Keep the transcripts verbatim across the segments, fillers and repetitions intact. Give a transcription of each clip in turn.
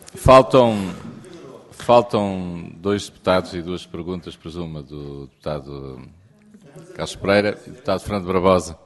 Faltam, faltam dois deputados e duas perguntas, presumo, do deputado Carlos Pereira e do deputado Fernando Barbosa.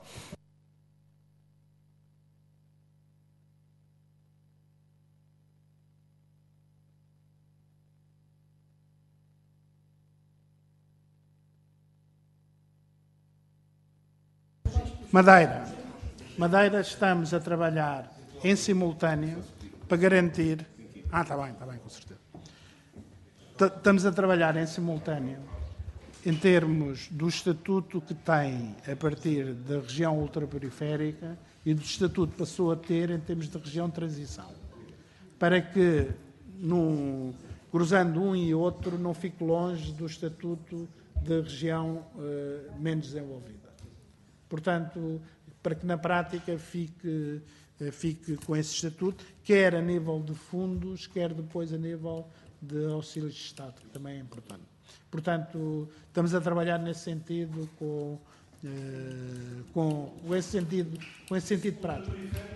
Madeira. Madeira, estamos a trabalhar em simultâneo para garantir... Ah, está bem, está bem, com certeza. Estamos a trabalhar em simultâneo em termos do estatuto que tem a partir da região ultraperiférica e do estatuto que passou a ter em termos de região de transição, para que, num, cruzando um e outro, não fique longe do estatuto de região uh, menos desenvolvida. Portanto, para que na prática fique, fique com esse estatuto, quer a nível de fundos, quer depois a nível de auxílios de Estado, que também é importante. Portanto, estamos a trabalhar nesse sentido, com, com, com, esse, sentido, com esse sentido prático.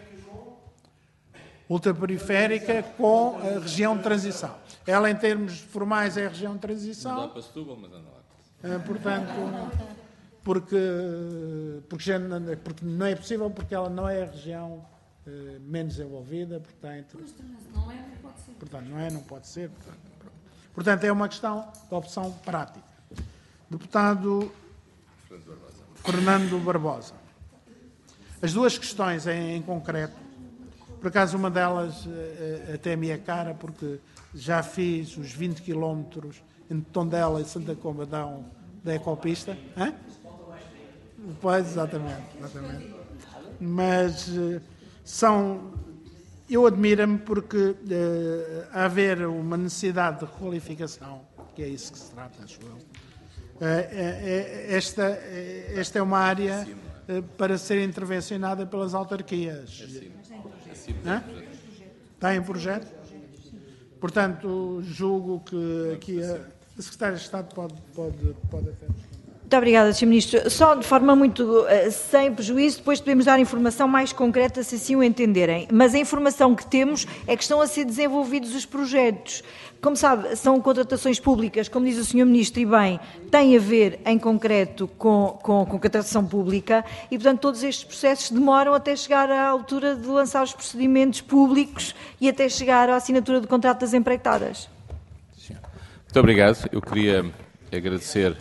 Ultraperiférica com a região de transição. Ela, em termos formais, é a região de transição. Não dá para Setúbal, mas não é. Portanto... Porque, porque, já não, porque não é possível, porque ela não é a região eh, menos desenvolvida, portanto, não é, não pode ser. Portanto, não é, não pode ser. Portanto, portanto, é uma questão de opção prática. Deputado Fernando Barbosa. As duas questões em, em concreto, por acaso uma delas eh, até me é cara, porque já fiz os vinte quilómetros entre Tondela e Santa Combadão da ecopista. Hã? Pois, exatamente, exatamente. Mas uh, são... Eu admiro-me porque uh, há haver uma necessidade de requalificação, que é isso que se trata, acho eu. Uh, é, é, esta, é, esta é uma área uh, para ser intervencionada pelas autarquias. Hã? Está em projeto? Portanto, julgo que aqui a, a Secretária de Estado pode, pode, pode até... Muito obrigada, senhor Ministro. Só de forma muito uh, sem prejuízo, depois podemos dar informação mais concreta, se assim o entenderem. Mas a informação que temos é que estão a ser desenvolvidos os projetos. Como sabe, são contratações públicas, como diz o senhor Ministro, e bem, tem a ver em concreto com, com, com contratação pública e, portanto, todos estes processos demoram até chegar à altura de lançar os procedimentos públicos e até chegar à assinatura de contrato das empreitadas. Muito obrigado. Eu queria agradecer...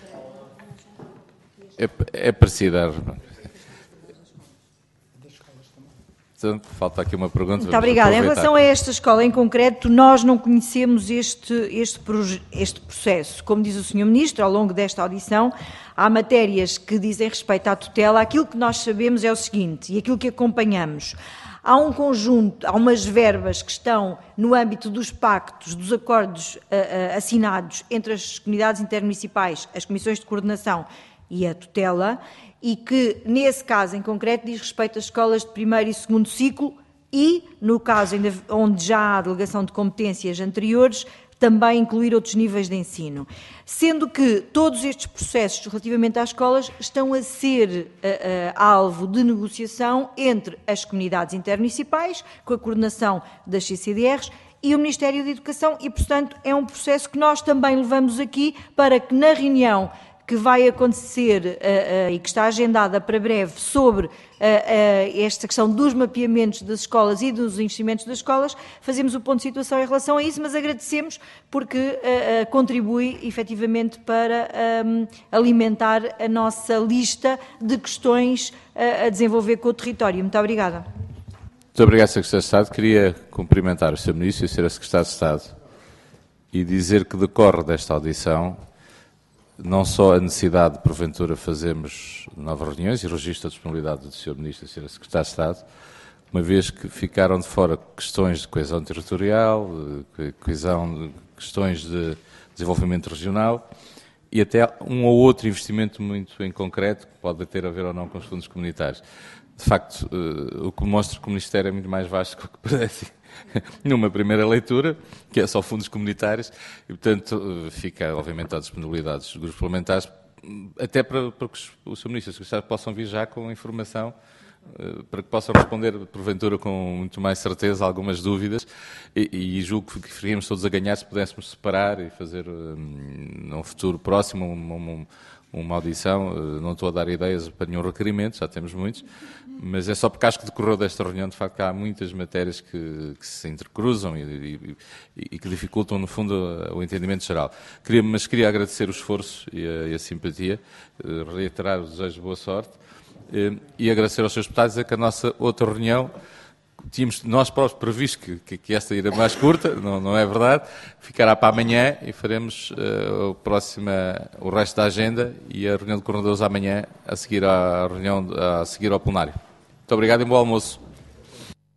É, é parecida. Então, falta aqui uma pergunta. Muito obrigada. Em relação a esta escola em concreto, nós não conhecemos este, este, este processo. Como diz o senhor Ministro, ao longo desta audição, há matérias que dizem respeito à tutela. Aquilo que nós sabemos é o seguinte, e aquilo que acompanhamos. Há um conjunto, há umas verbas que estão no âmbito dos pactos, dos acordos uh, uh, assinados entre as comunidades intermunicipais, as comissões de coordenação e a tutela, e que, nesse caso em concreto, diz respeito às escolas de primeiro e segundo ciclo e, no caso ainda onde já há delegação de competências anteriores, também incluir outros níveis de ensino. Sendo que todos estes processos relativamente às escolas estão a ser uh, uh, alvo de negociação entre as comunidades intermunicipais, com a coordenação das C C D Rs, e o Ministério da Educação, e, portanto, é um processo que nós também levamos aqui para que, na reunião que vai acontecer uh, uh, e que está agendada para breve sobre uh, uh, esta questão dos mapeamentos das escolas e dos investimentos das escolas, fazemos o ponto de situação em relação a isso, mas agradecemos porque uh, uh, contribui efetivamente para um, alimentar a nossa lista de questões uh, a desenvolver com o território. Muito obrigada. Muito obrigado, Secretário de Estado. Queria cumprimentar o senhor Ministro e o senhor Secretário de Estado e dizer que decorre desta audição não só a necessidade de, porventura, fazermos novas reuniões e registro a disponibilidade do senhor Ministro e do senhor Secretário de Estado, uma vez que ficaram de fora questões de coesão territorial, de coesão, questões de desenvolvimento regional e até um ou outro investimento muito em concreto, que pode ter a ver ou não com os fundos comunitários. De facto, o que mostra que o Ministério é muito mais vasto do que parece numa primeira leitura, que é só fundos comunitários, e, portanto, fica, obviamente, à disponibilidade dos grupos parlamentares, até para, para que o senhor Ministro e o Secretário possam vir já com informação para que possam responder, porventura, com muito mais certeza, algumas dúvidas, e, e julgo que ficaríamos todos a ganhar se pudéssemos separar e fazer, num futuro próximo, uma, uma, uma audição. Não estou a dar ideias para nenhum requerimento, já temos muitos, mas é só porque acho que decorreu desta reunião, de facto, que há muitas matérias que, que se intercruzam e, e, e que dificultam, no fundo, o entendimento geral. Queria, mas queria agradecer o esforço e a, e a simpatia, reiterar o desejo de boa sorte, e agradecer aos seus deputados, é que a nossa outra reunião, tínhamos nós próprios previsto que, que, que esta irá mais curta, não, não é verdade, ficará para amanhã e faremos uh, o, próxima, o resto da agenda e a reunião de coordenadores amanhã, a seguir à reunião, a seguir ao plenário. Muito obrigado e bom almoço.